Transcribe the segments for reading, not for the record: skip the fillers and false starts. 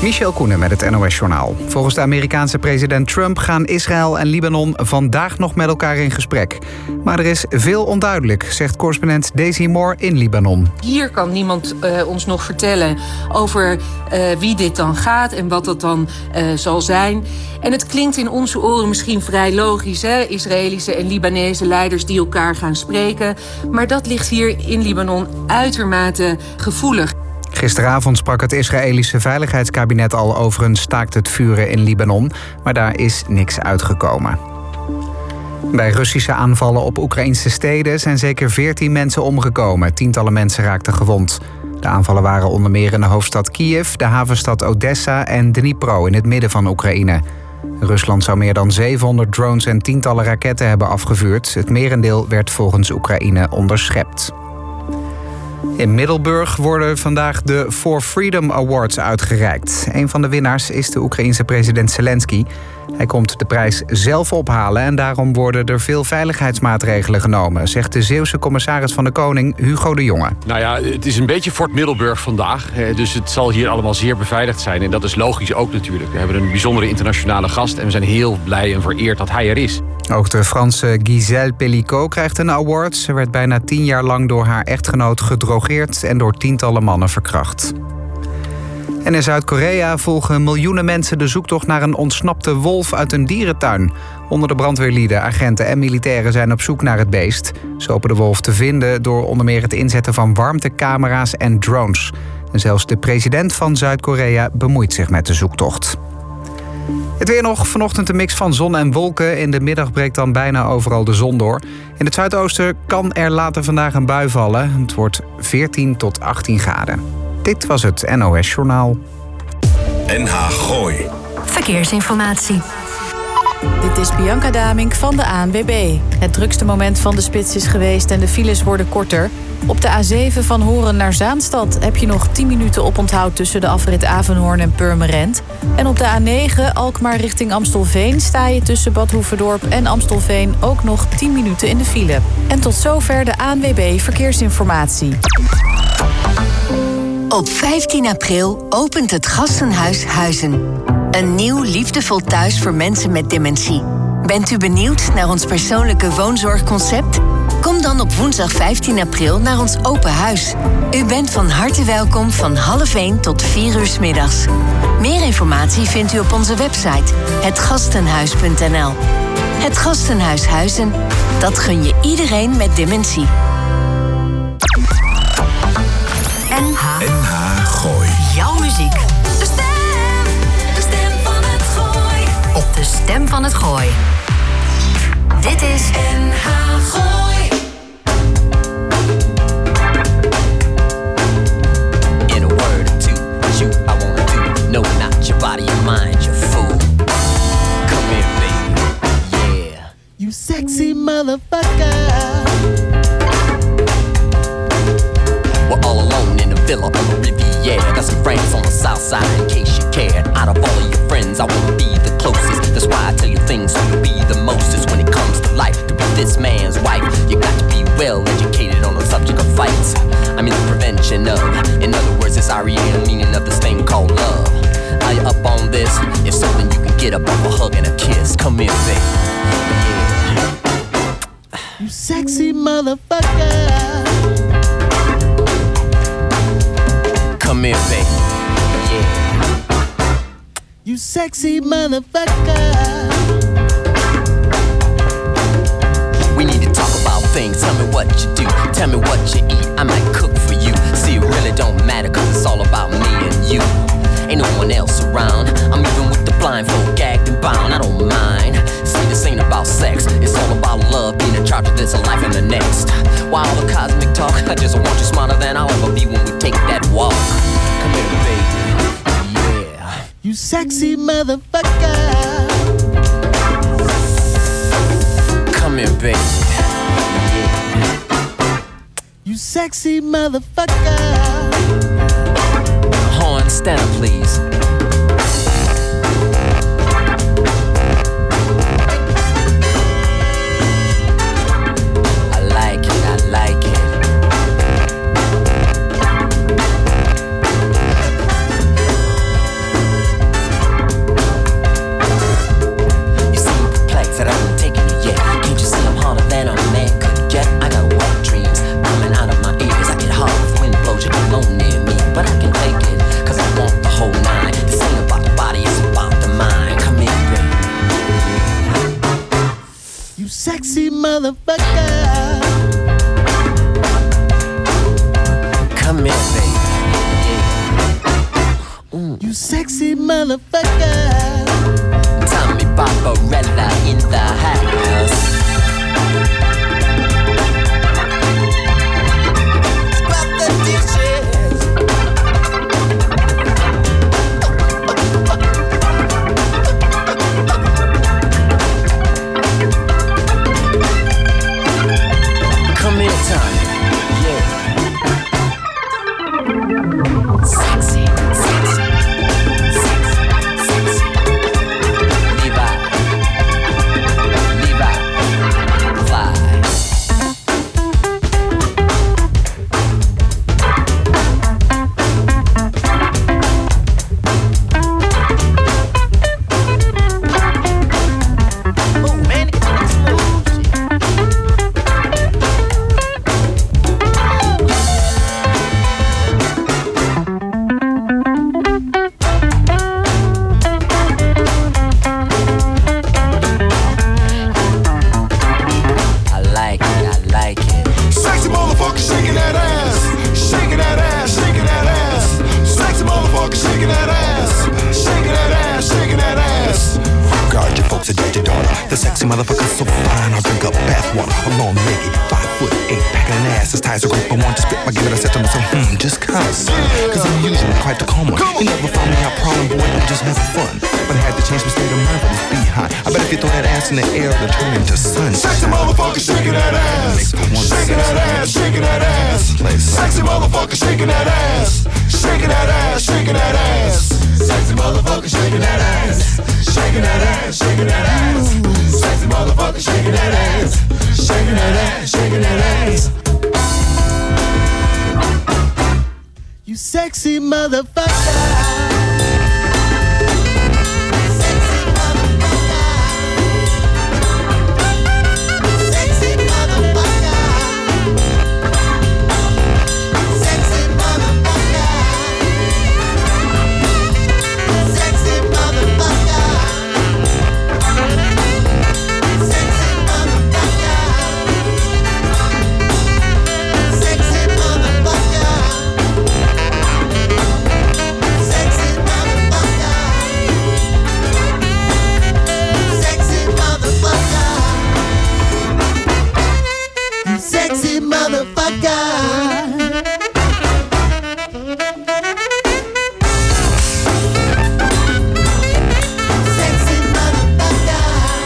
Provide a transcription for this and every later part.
Michel Koenen met het NOS-journaal. Volgens de Amerikaanse president Trump gaan Israël en Libanon vandaag nog met elkaar in gesprek. Maar er is veel onduidelijk, zegt correspondent Daisy Moore in Libanon. Hier kan niemand ons nog vertellen over wie dit dan gaat en wat dat dan zal zijn. En het klinkt in onze oren misschien vrij logisch, hè? Israëlische en Libanese leiders die elkaar gaan spreken. Maar dat ligt hier in Libanon uitermate gevoelig. Gisteravond sprak het Israëlische Veiligheidskabinet al over een staakt het vuren in Libanon, maar daar is niks uitgekomen. Bij Russische aanvallen op Oekraïnse steden zijn zeker 14 mensen omgekomen. Tientallen mensen raakten gewond. De aanvallen waren onder meer in de hoofdstad Kiev, de havenstad Odessa en Dnipro in het midden van Oekraïne. Rusland zou meer dan 700 drones en tientallen raketten hebben afgevuurd. Het merendeel werd volgens Oekraïne onderschept. In Middelburg worden vandaag de For Freedom Awards uitgereikt. Een van de winnaars is de Oekraïense president Zelensky. Hij komt de prijs zelf ophalen en daarom worden er veel veiligheidsmaatregelen genomen, zegt de Zeeuwse commissaris van de Koning Hugo de Jonge. Nou ja, het is een beetje Fort Middelburg vandaag, dus het zal hier allemaal zeer beveiligd zijn. En dat is logisch ook natuurlijk. We hebben een bijzondere internationale gast en we zijn heel blij en vereerd dat hij er is. Ook de Franse Gisèle Pellicot krijgt een award. Ze werd bijna 10 jaar lang door haar echtgenoot gedrogeerd en door tientallen mannen verkracht. En in Zuid-Korea volgen miljoenen mensen de zoektocht naar een ontsnapte wolf uit een dierentuin. Onder de brandweerlieden, agenten en militairen zijn op zoek naar het beest. Ze hopen de wolf te vinden door onder meer het inzetten van warmtecamera's en drones. En zelfs de president van Zuid-Korea bemoeit zich met de zoektocht. Het weer nog, vanochtend een mix van zon en wolken. In de middag breekt dan bijna overal de zon door. In het zuidoosten kan er later vandaag een bui vallen. Het wordt 14 tot 18 graden. Dit was het NOS Journaal. NH Gooi. Verkeersinformatie. Dit is Bianca Damink van de ANWB. Het drukste moment van de spits is geweest en de files worden korter. Op de A7 van Horen naar Zaanstad heb je nog 10 minuten oponthoud tussen de afrit Avenhoorn en Purmerend. En op de A9 Alkmaar richting Amstelveen sta je tussen Bad Hoeverdorp en Amstelveen ook nog 10 minuten in de file. En tot zover de ANWB Verkeersinformatie. Op 15 april opent het Gastenhuis Huizen. Een nieuw liefdevol thuis voor mensen met dementie. Bent u benieuwd naar ons persoonlijke woonzorgconcept? Kom dan op woensdag 15 april naar ons open huis. U bent van harte welkom van 12:30 tot 4 uur 's middags. Meer informatie vindt u op onze website hetgastenhuis.nl. Het Gastenhuis Huizen, dat gun je iedereen met dementie. NH Gooi. Jouw muziek. De stem van het Gooi. Op de stem van het Gooi. Dit is NH Gooi. In a word or two, shoot, I wanna do. No, not your body, your mind, your fool. Come here, baby. Yeah. You sexy motherfucker. We're all alone in a villa on the Riviera. Got some friends on the south side in case you cared. Out of all of your friends, I wanna be the closest. That's why I tell you things so you'll be the mostest. When it comes to life, to be this man's wife, you got to be well educated on the subject of fights. I mean the prevention of. In other words, it's R.E.M. meaning of this thing called love. Are you up on this? If so, then you can get up off a hug and a kiss. Come here, baby. Yeah. You sexy motherfucker. Come here, baby. Yeah. You sexy motherfucker. We need to talk about things. Tell me what you do. Tell me what you eat. I might cook for you. See, it really don't matter, cause it's all about me and you. Ain't no one else around. I'm even with the blindfold, gagged and bound. I don't mind. See, this ain't about sex. It's all about love, being in charge of this life and the next. While all the cosmic talk, I just want you smarter than I'll ever be when we take that walk. Come here, baby. Yeah. You sexy motherfucker. Come here, baby. Yeah. You sexy motherfucker. Horn, stand up, please. I like it, I like it. motherfucker. Come here, baby. You sexy motherfucker. Tommy Barbarella in the house. Scrub the dishes. Come here, Tommy. Yeah. Sexy, sexy, sexy, sexy. Levi, fly. Oh man, it's I like it. Sexy motherfucker shaking that ass. Shaking that ass, shaking that ass. Sexy motherfucker shaking that ass. Shaking that ass, shaking that ass. Guard your folks, adopt your daughter. The sexy motherfucker's so fine, I'll drink up bathwater. A long legged, 5'8", packing an ass as tight as a grip. I want to spit my give it, I said to myself, just cuz. Cause I'm usually quite the calm one. You never found me out problem, boy, I'm just having fun. But I had to change my state of mind for this behind. I bet if you throw that ass in the air, it'll turn into sunshine. Sexy motherfucker shaking that ass. Shaking that ass, shaking that ass. Sexy motherfucker shaking that ass. Shaking that ass, shaking that ass. Sexy motherfucker shaking that ass. Shaking that ass, shaking that ass. Sexy motherfucker shaking that ass. Shaking that ass, shaking that ass. You sexy motherfucker. Sexy motherfucker. Sexy motherfucker.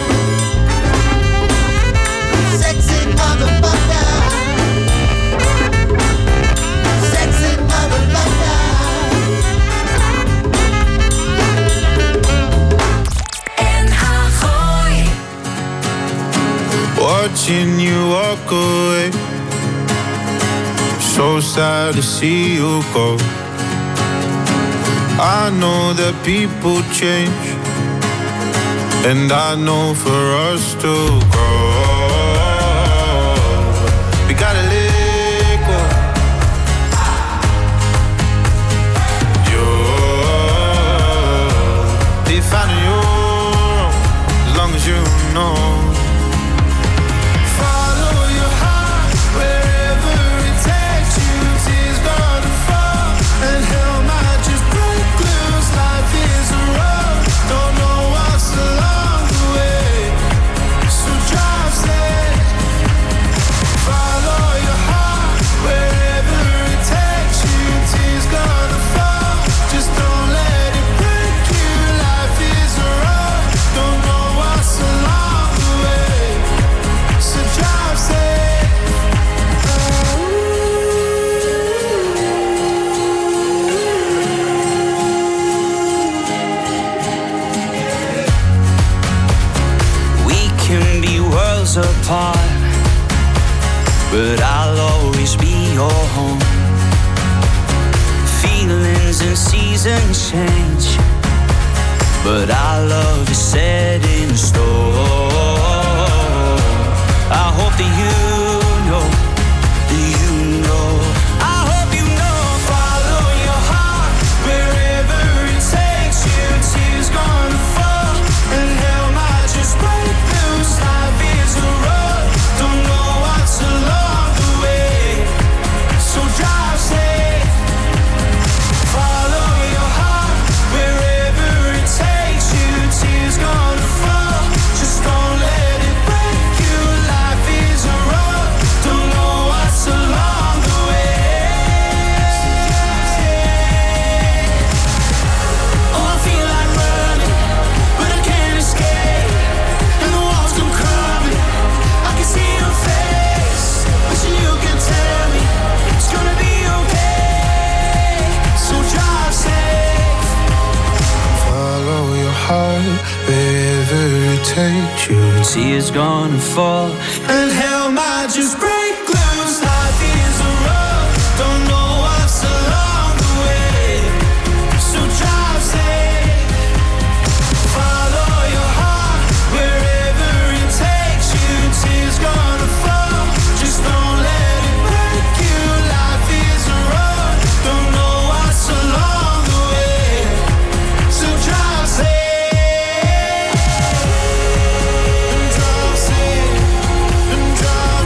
Sexy motherfucker. Sexy motherfucker. NH Gooi. Watching you walk away, so sad to see you go. I know that people change, and I know for us to grow, we gotta let go. You're finding your own, as long as you know. Apart, but I'll always be your home. Feelings and seasons change, but our love is set in stone. I hope that you know, I hope you know. Follow your heart wherever it takes you. Tears gonna fall and hell might just break loose. Life is a road. heart wherever it takes you. See it's gonna fall, and hell might just break loose. Life is a road, don't know what's along the way. So drive safe, follow your heart wherever it takes you. Tears gonna fall, just don't let it break you. Life is a road, don't know what's along the way. So drive safe, and drive safe, and drive,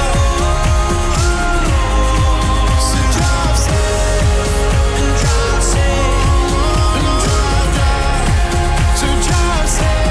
so drive safe, and drive safe, and drive, so drive safe.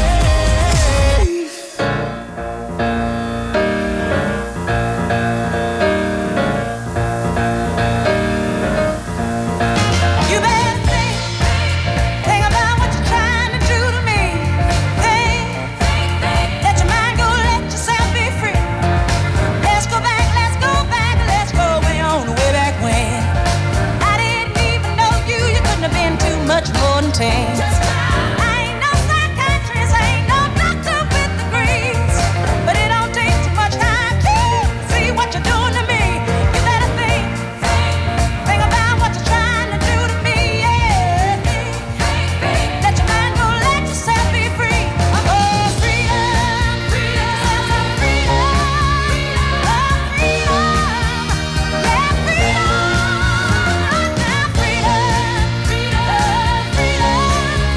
You better think about what you're trying to do to me. Think, let your mind go, let yourself be free. Let's go back, let's go way on, way back when. I didn't even know you couldn't have been too much more than 10. I ain't no psychiatrist, I ain't no doctor with degrees, but it don't take too much time to see what you're doing to me. You better think about what you're trying to do to me, yeah. Let your mind go, let yourself be free. Oh, freedom, freedom, freedom, oh, freedom, yeah, freedom, now freedom, freedom, freedom.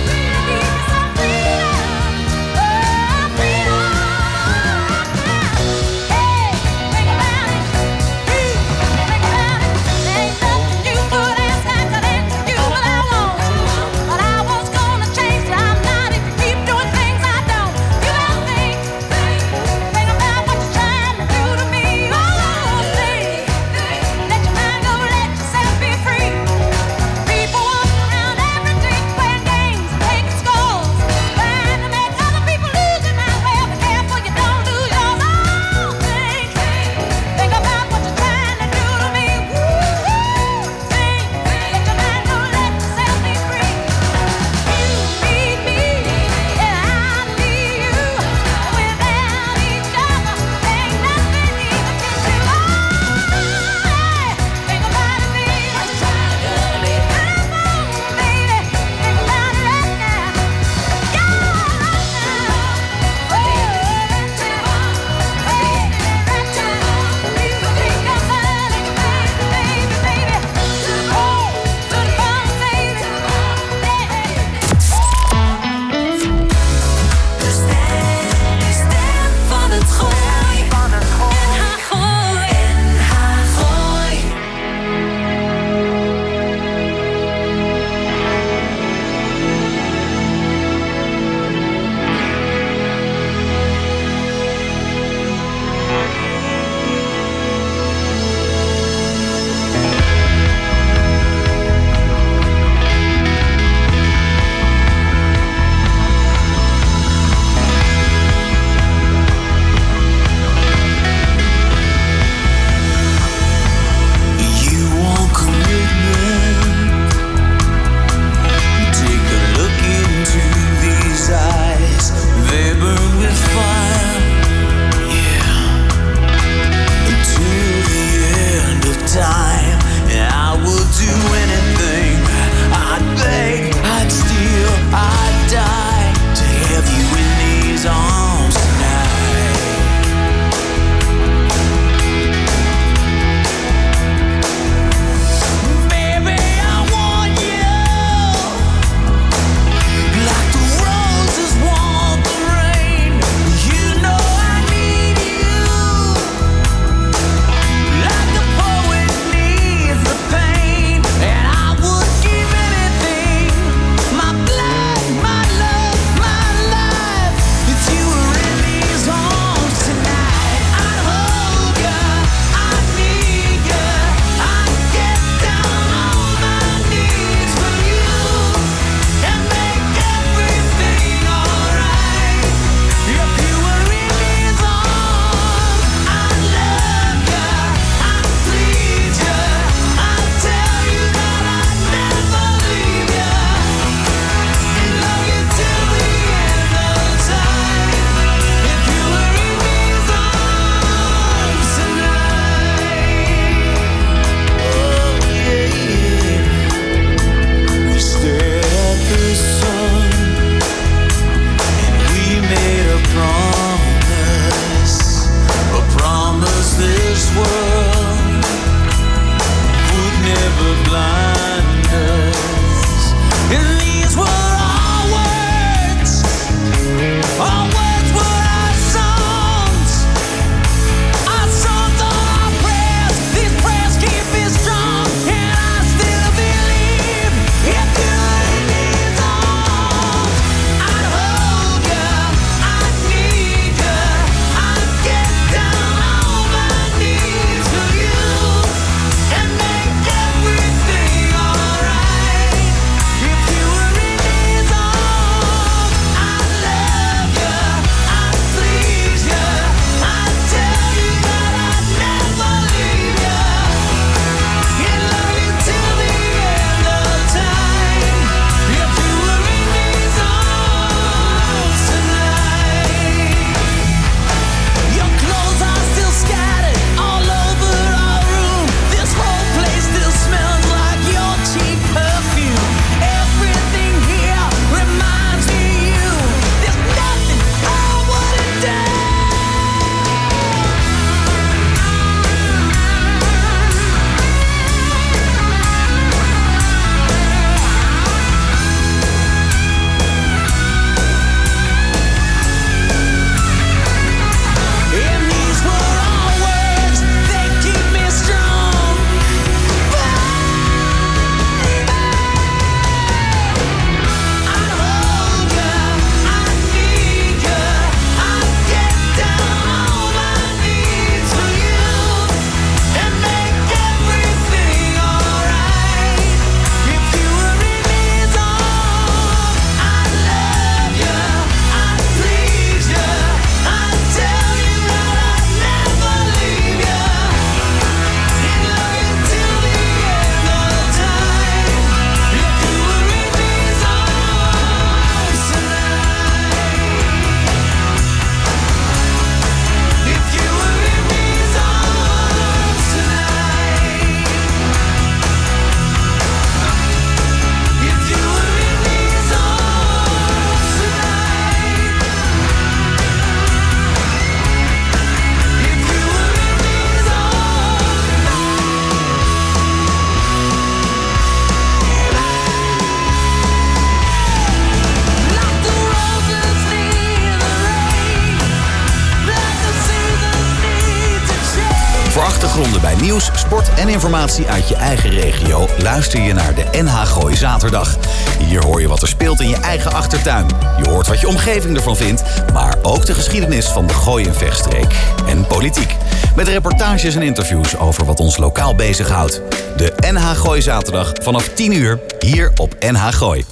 Ingezonden bij nieuws, sport en informatie uit je eigen regio luister je naar de NH Gooi Zaterdag. Hier hoor je wat er speelt in je eigen achtertuin. Je hoort wat je omgeving ervan vindt, maar ook de geschiedenis van de Gooi- en Vechtstreek. En politiek. Met reportages en interviews over wat ons lokaal bezighoudt. De NH Gooi Zaterdag vanaf 10 uur hier op NH Gooi.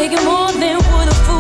making more than would a fool.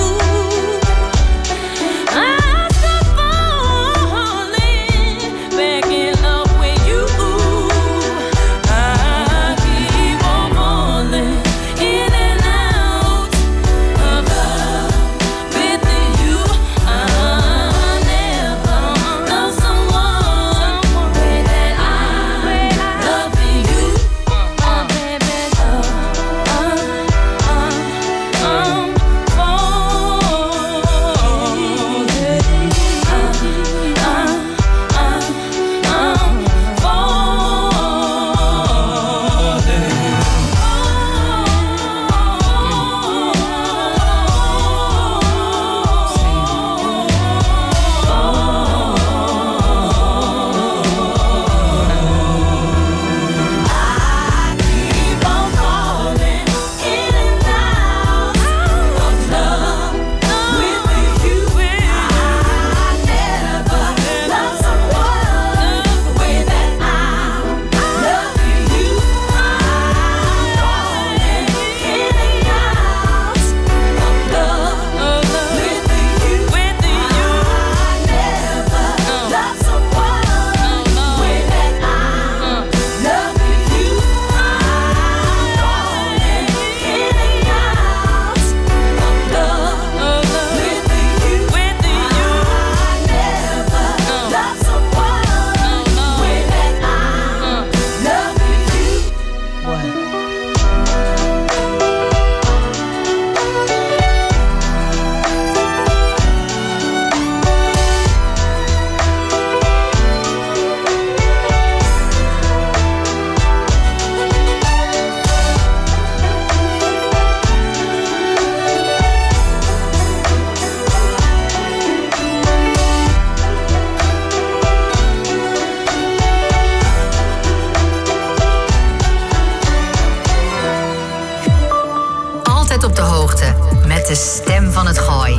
De stem van het Gooi.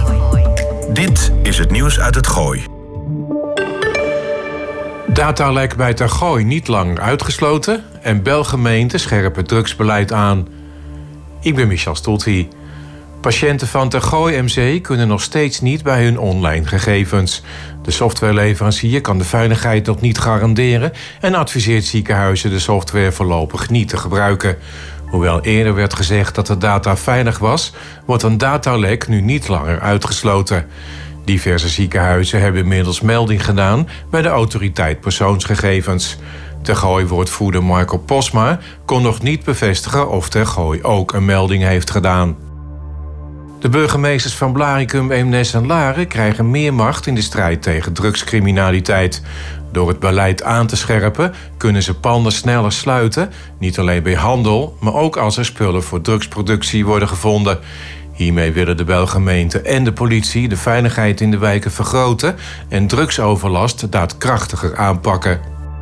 Dit is het nieuws uit het Gooi. Datalek bij Ter Gooi niet langer uitgesloten en Belgemeenten scherpen drugsbeleid aan. Ik ben Michel Stolthy. Patiënten van Ter Gooi MC kunnen nog steeds niet bij hun online gegevens. De softwareleverancier kan de veiligheid nog niet garanderen en adviseert ziekenhuizen de software voorlopig niet te gebruiken. Hoewel eerder werd gezegd dat de data veilig was, wordt een datalek nu niet langer uitgesloten. Diverse ziekenhuizen hebben inmiddels melding gedaan bij de autoriteit persoonsgegevens. Ter Gooi-woordvoerder Marco Posma kon nog niet bevestigen of Ter Gooi ook een melding heeft gedaan. De burgemeesters van Blaricum, Eemnes en Laren krijgen meer macht in de strijd tegen drugscriminaliteit. Door het beleid aan te scherpen kunnen ze panden sneller sluiten, niet alleen bij handel, maar ook als er spullen voor drugsproductie worden gevonden. Hiermee willen de Belgemeente en de politie de veiligheid in de wijken vergroten en drugsoverlast daadkrachtiger aanpakken.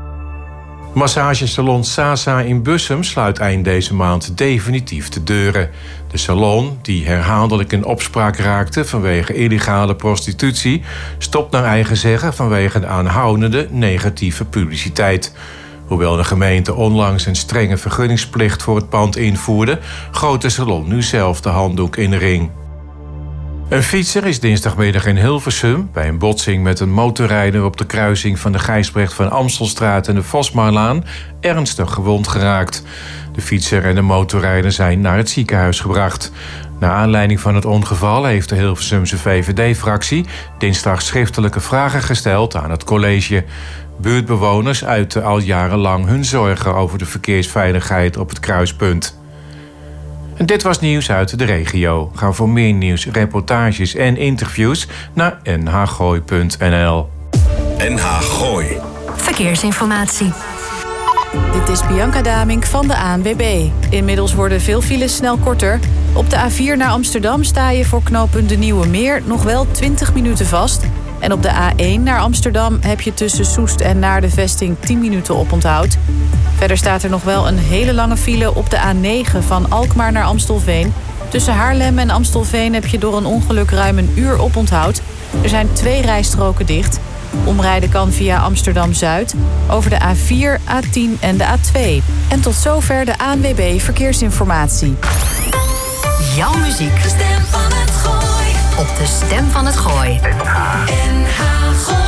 Massagesalon Sasa in Bussum sluit eind deze maand definitief de deuren. De salon, die herhaaldelijk in opspraak raakte vanwege illegale prostitutie, stopt naar eigen zeggen vanwege de aanhoudende negatieve publiciteit. Hoewel de gemeente onlangs een strenge vergunningsplicht voor het pand invoerde, gooit de salon nu zelf de handdoek in de ring. Een fietser is dinsdagmiddag in Hilversum bij een botsing met een motorrijder op de kruising van de Gijsbrecht van Amstelstraat en de Vosmaarlaan ernstig gewond geraakt. De fietser en de motorrijder zijn naar het ziekenhuis gebracht. Naar aanleiding van het ongeval heeft de Hilversumse VVD-fractie dinsdag schriftelijke vragen gesteld aan het college. Buurtbewoners uiten al jarenlang hun zorgen over de verkeersveiligheid op het kruispunt. En dit was nieuws uit de regio. Ga voor meer nieuws, reportages en interviews naar nhgooi.nl. NH Gooi. Verkeersinformatie. Dit is Bianca Damink van de ANWB. Inmiddels worden veel files snel korter. Op de A4 naar Amsterdam sta je voor knooppunt De Nieuwe Meer nog wel 20 minuten vast. En op de A1 naar Amsterdam heb je tussen Soest en naar de vesting 10 minuten oponthoud. Verder staat er nog wel een hele lange file op de A9 van Alkmaar naar Amstelveen. Tussen Haarlem en Amstelveen heb je door een ongeluk ruim een uur oponthoud. Er zijn 2 rijstroken dicht. Omrijden kan via Amsterdam-Zuid, over de A4, A10 en de A2. En tot zover de ANWB Verkeersinformatie. jouw muziek. De stem van het Gooi. Op de Stem van het Gooi. NH Gooi.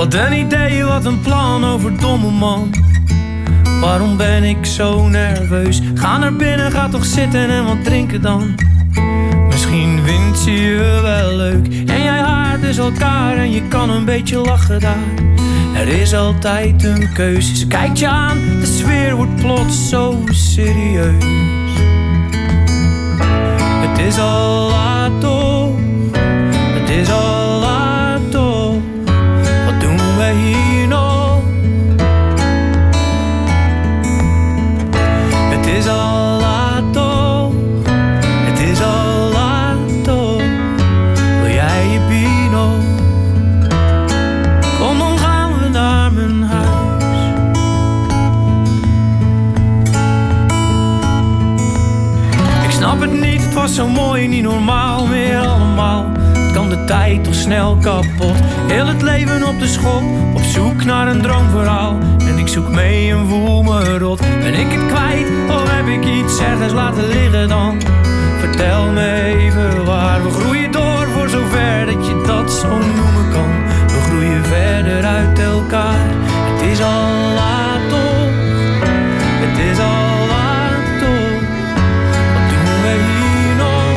Wat een idee, wat een plan over domme man. Waarom ben ik zo nerveus? Ga naar binnen, ga toch zitten en wat drinken dan. Misschien vindt ze je wel leuk en jij haart dus elkaar en je kan een beetje lachen daar. Er is altijd een keuze, ze kijkt je aan, de sfeer wordt plots zo serieus. Het is al laat toch, het is al laat toch, wat doen wij hier nog? Het is al laat toch, het is al laat toch, wil jij je bier nog? Kom dan gaan we naar mijn huis. Ik snap het niet, het was zo mooi, niet normaal meer allemaal. Het kan de tijd toch snel kapot. Heel het leven op de schop, op zoek naar een droomverhaal. En ik zoek mee en voel me rot. Ben ik het kwijt of heb ik iets ergens laten liggen dan? Vertel me even waar. We groeien door voor zover dat je dat zo noemen kan. We groeien verder uit elkaar. Het is al laat toch, het is al laat toch. Wat doen we hier nog?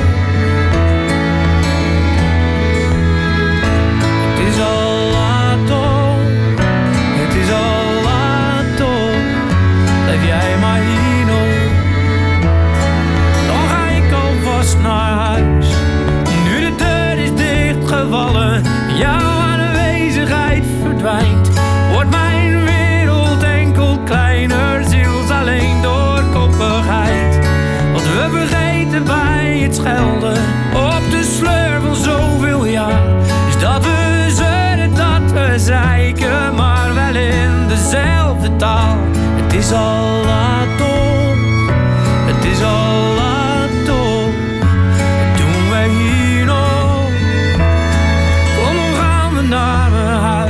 Het is al laat toch, het is al laat toch. Blijf jij maar hier nog. Dan ga ik alvast naar huis. Nu de deur is dichtgevallen, jouw aanwezigheid verdwijnt. Wordt mijn wereld enkel kleiner, ziels alleen door koppigheid. Wat we vergeten bij het schelden op de sleur van zoveel jaar, is dat we zeuren, dat we zeiken, maar wel in dezelfde taal. Het is al laat toch, het is al laat toch. Wat doen wij hier nog? Kom dan gaan we naar mijn huis.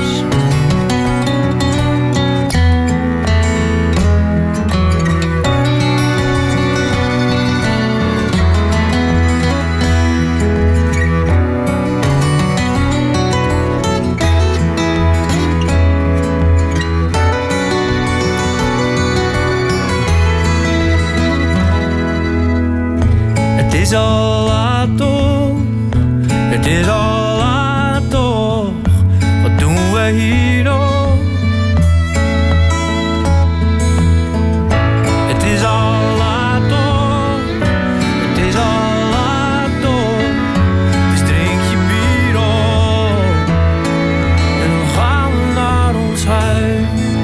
Het is al laat toch, het is al laat toch. Wat doen we hier nog? Het is al laat toch, het is al laat toch. Dus drink je bier op en dan gaan we naar ons huis.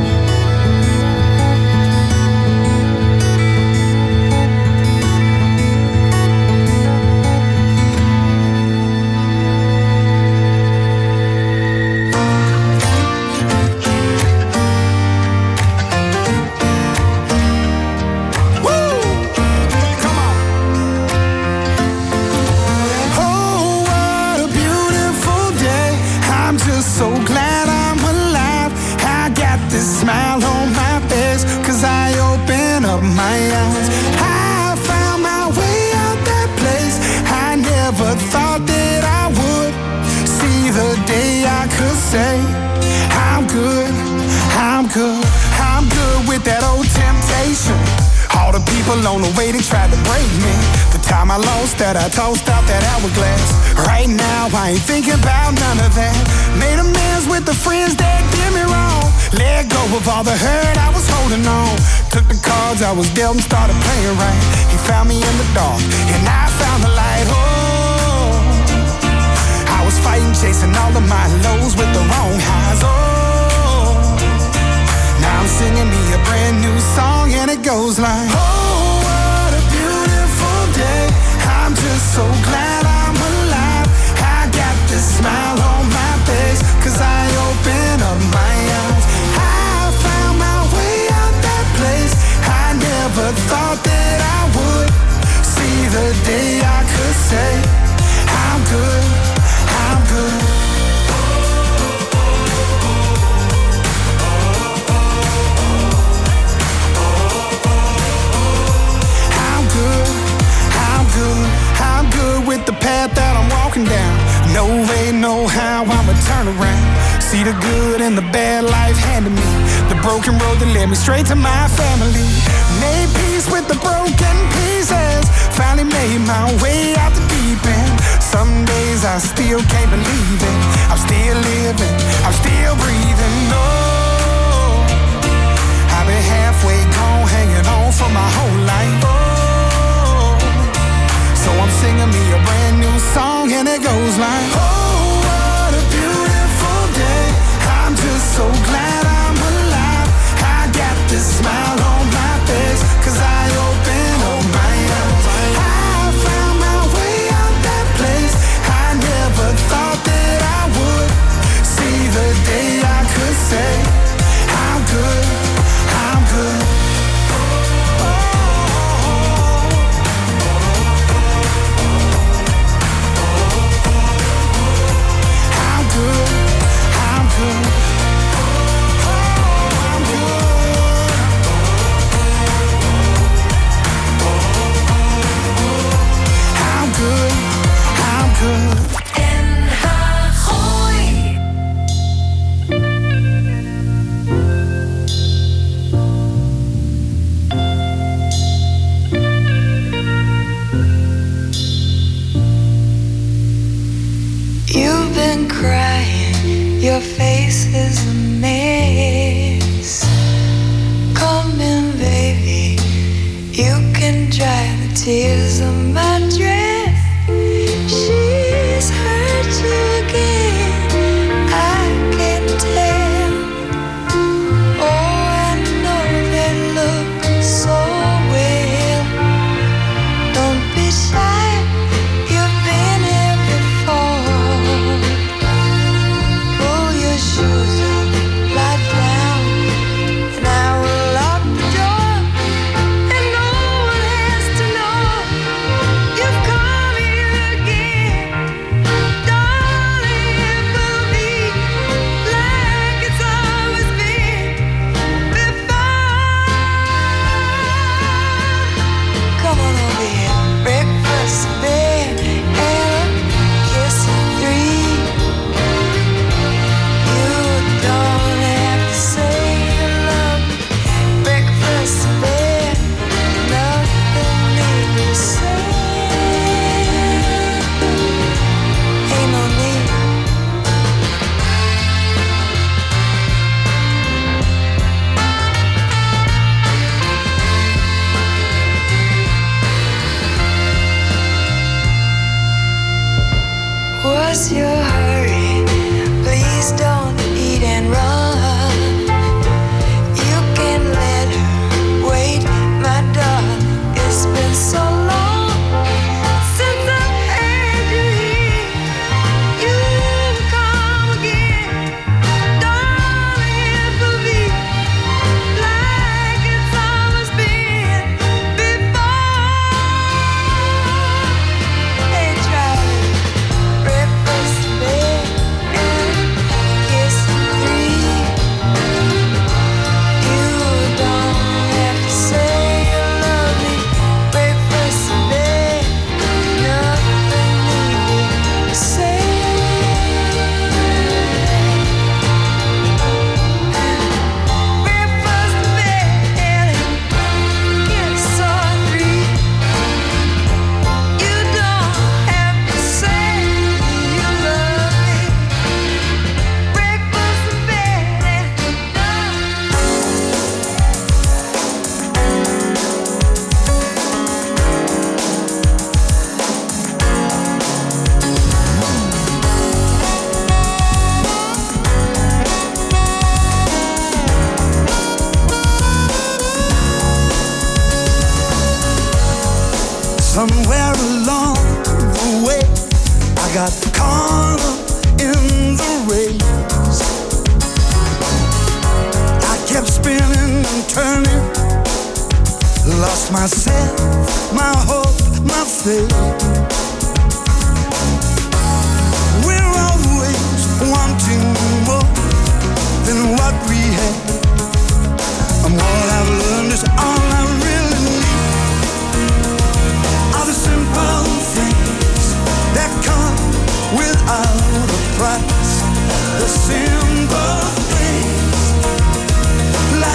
Oh, what a beautiful day. I'm just so glad I'm alive. I got this smile on my face, 'cause I open up my eyes. I found my way out that place. I never thought that I would see the day I could say I'm good, I'm good, I'm good with that old temptation. All the people on the way, they tried to break me. The time I lost that, I tossed out that hourglass. Right now, I ain't thinking about none of that. Made amends with the friends that did me wrong. Let go of all the hurt I was holding on. Took the cards I was dealt and started playing right. He found me in the dark, and I found the light. Oh, I was fighting, chasing all of my lows with the wrong highs. Oh, now I'm singing me a brand new song, and it goes like, oh, what a beautiful day. I'm just so glad I'm alive. I got this smile on my face, 'cause I open up my eyes. I found my way out that place. I never thought that I would see the day I could say I'm good, I'm good. broken road that led me straight to my family. Made peace with the broken pieces. Finally made my way out the deep end. Some days I still can't believe it. I'm still living, I'm still breathing. No, I've been halfway gone, hanging on for my whole life. Oh, so I'm singing me a brand new song, and it goes like, oh, what a beautiful day. I'm just so glad I'm alive. I got this smile on my face, 'cause I opened up my eyes. I found my way out that place. I never thought that I would see the day I could say, I'm good, I'm good. I'm good, I'm good. I'm good, I'm good. NH Gooi. You've been crying, your face is a mess. Come in, baby, you can dry the tears of my dress. She's hurt you again, I can tell. Oh, I know they look so well. Don't be shy, you've been here before. Pull your shoes up, lie down, and I will lock the door. And no one has to know you've come here again. Darling, it will be like it's always been before. Come on over here, breakfast in bed, and a kiss at 3. You don't have to say you love me. Breakfast in bed, nothing need to say. Ain't no need. What's your hurry? Please don't eat and run. You can let her wait, my darling. It's been so long since I've had you here. You come again, darling. It will be like it's always been before. Hey, try breakfast in bed and kiss at 3. You don't have to say you love me. Breakfast in bed, nothing need to say. Breakfast in bed and kiss at 3. You don't have to say you love me. Breakfast in bed and Somewhere along the way, I got caught up in the race. I kept spinning and turning, lost myself, my hope, my faith. We're always wanting more than what we have. And what I've learned is all I really need are the simple things that come without a price. The simple things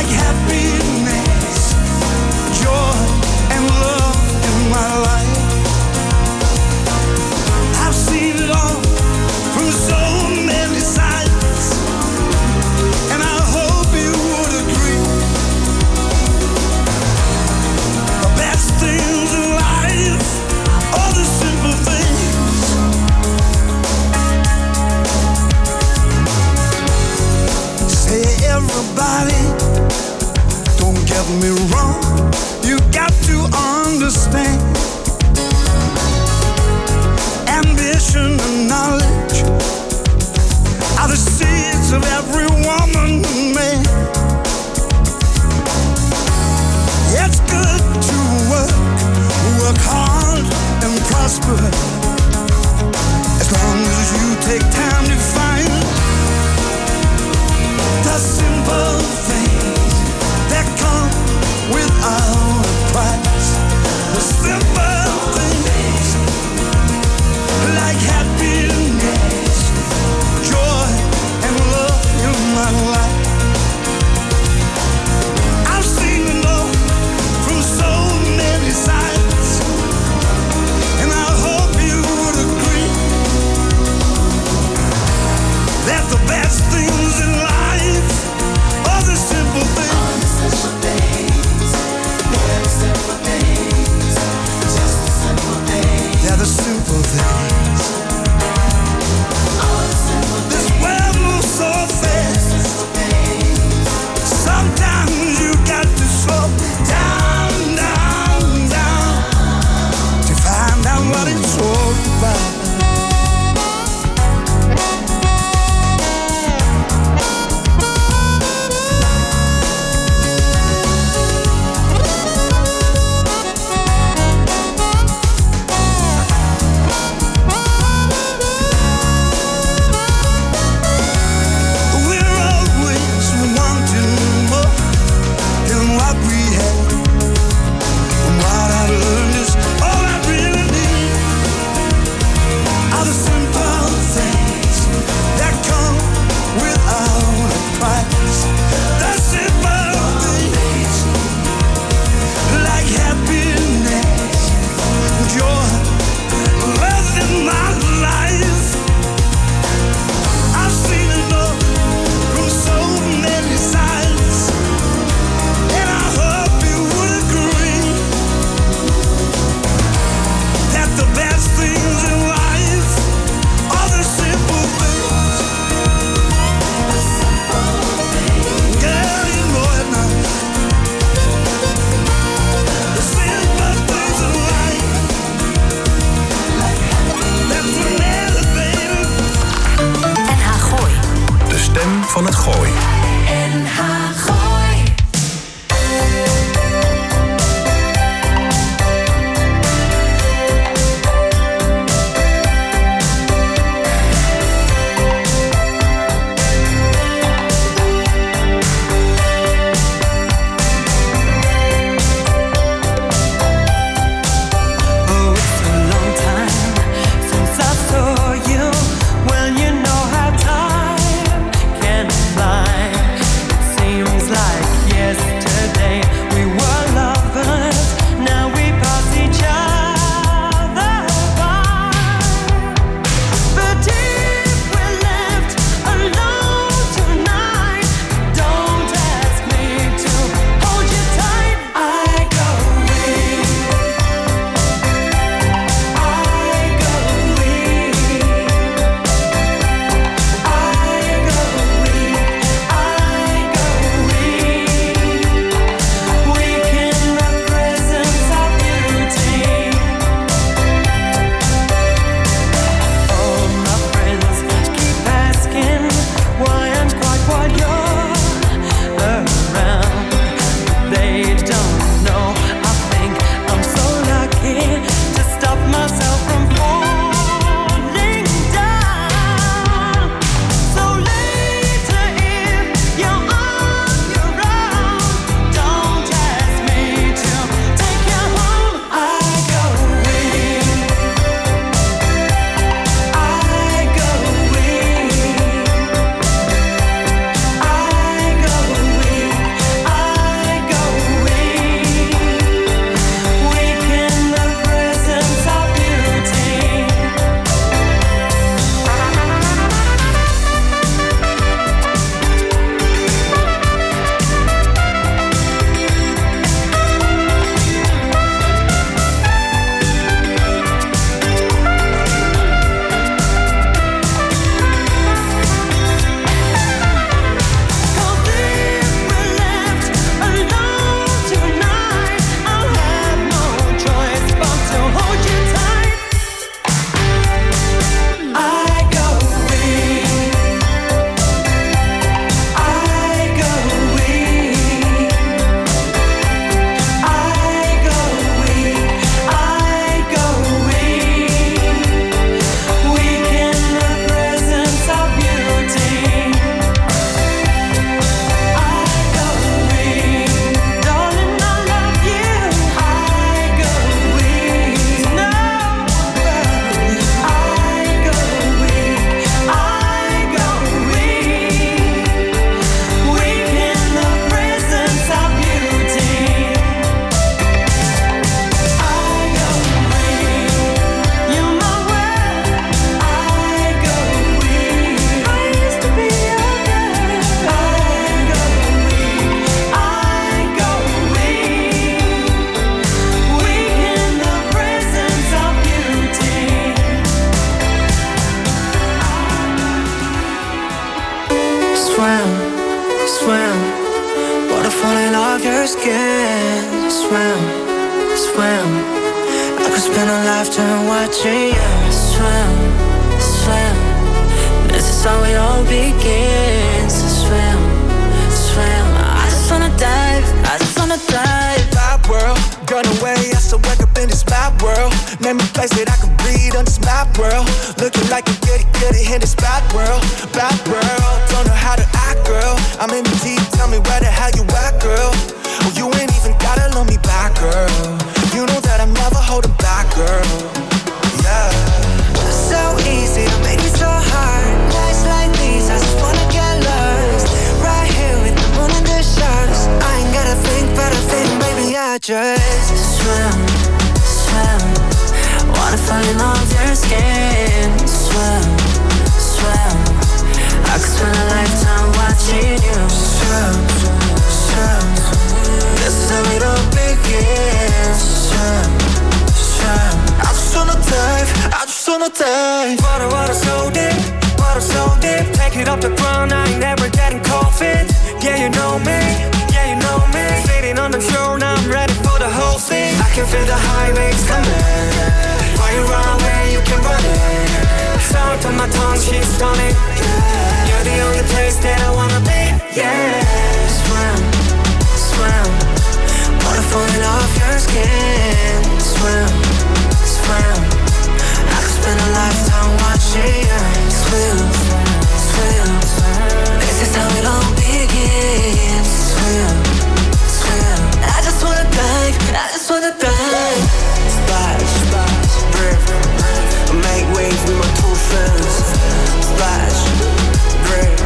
me wrong, you got to understand. Ambition and knowledge are the seeds of every woman and man. It's good to work hard and prosper, as long as you take time to find the simple things that come without a price. The simple things like happiness, joy, and love in my life. I've seen it all from so many sides, and I hope you would agree that the best things in life are the simple things. They're the simple things. This world moves so fast. Sometimes you got to slow down, down, down to find out what it's all about. We're always wanting more. of your skin. Swim, swim. I could spend a lifetime watching you swim, swim. This is how it all begins. Swim, swim. I just wanna dive, I just wanna dive. Bad world, run away, I still wake up in this bad world. Name a place that I can breathe on this map world. Looking like a goody in this bad world. Bad world, don't know how to act, girl. I'm in the deep, tell me where the hell you at, girl. Oh, you ain't even gotta love me back, girl. You know that I'm never holding back, girl. Yeah. So easy to make it so hard. Nights like these, I just wanna get lost. Right here with the moon and the stars. I ain't gotta think, but I think, baby, I just swim, swim. Wanna fall in love with your skin. Swim, swim. I could spend a lifetime watching you swim, swim. This is how it all begins. Swim, swim. I just wanna dive, I just wanna dive. Water so deep, water so deep. Take it off the ground, I ain't never getting cold feet. Yeah, you know me, yeah, you know me. Sitting on the shore, now I'm ready for the whole thing. I can feel the high waves coming. Why you run away, you can run it. Sound on my tongue, she's stunning. You're the only place that I wanna be. Yeah, swim, swim. Water falling off your skin. Swim, swim. I could spend a lifetime watching you swim, swim. This is how it all begins. Swim, swim. I just wanna dive, I just wanna dive. Splash, splash, rip, make waves with my two fins. Splash, rip,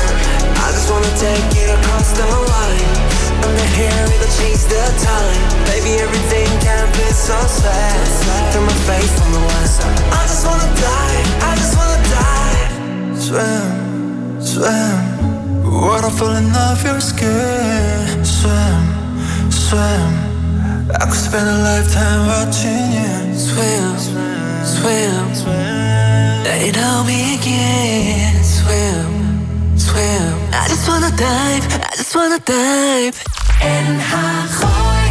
I just wanna take it across the line. Under here, it'll change the time. Baby, everything can be so sad. Through my face from the west. I just wanna dive, I just wanna dive. Swim, swim. Water falling off your skin. Swim, swim. I could spend a lifetime watching you swim, swim, swim. Let it all begin. Swim, swim. I just wanna dive, I just wanna dive. NH Gooi.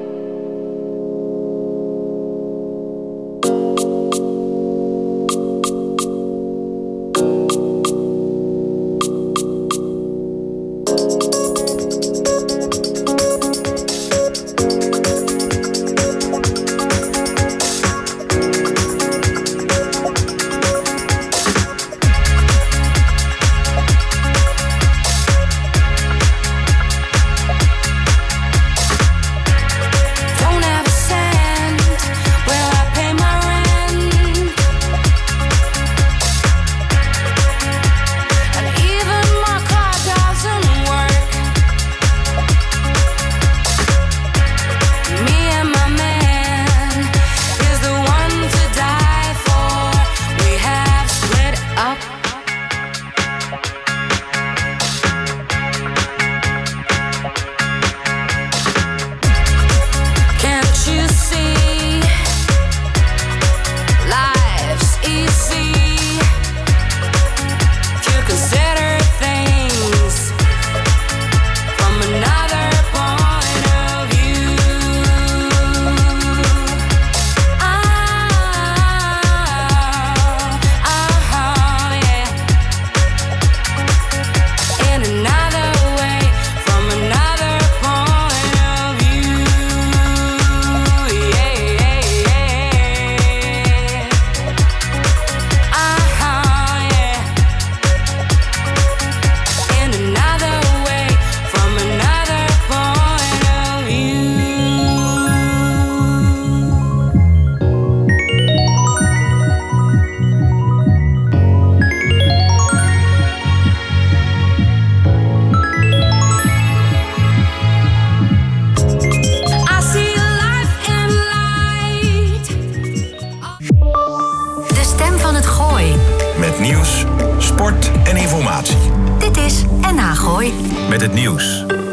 Met nieuws, sport en informatie. Dit is NH Gooi. Met het nieuws.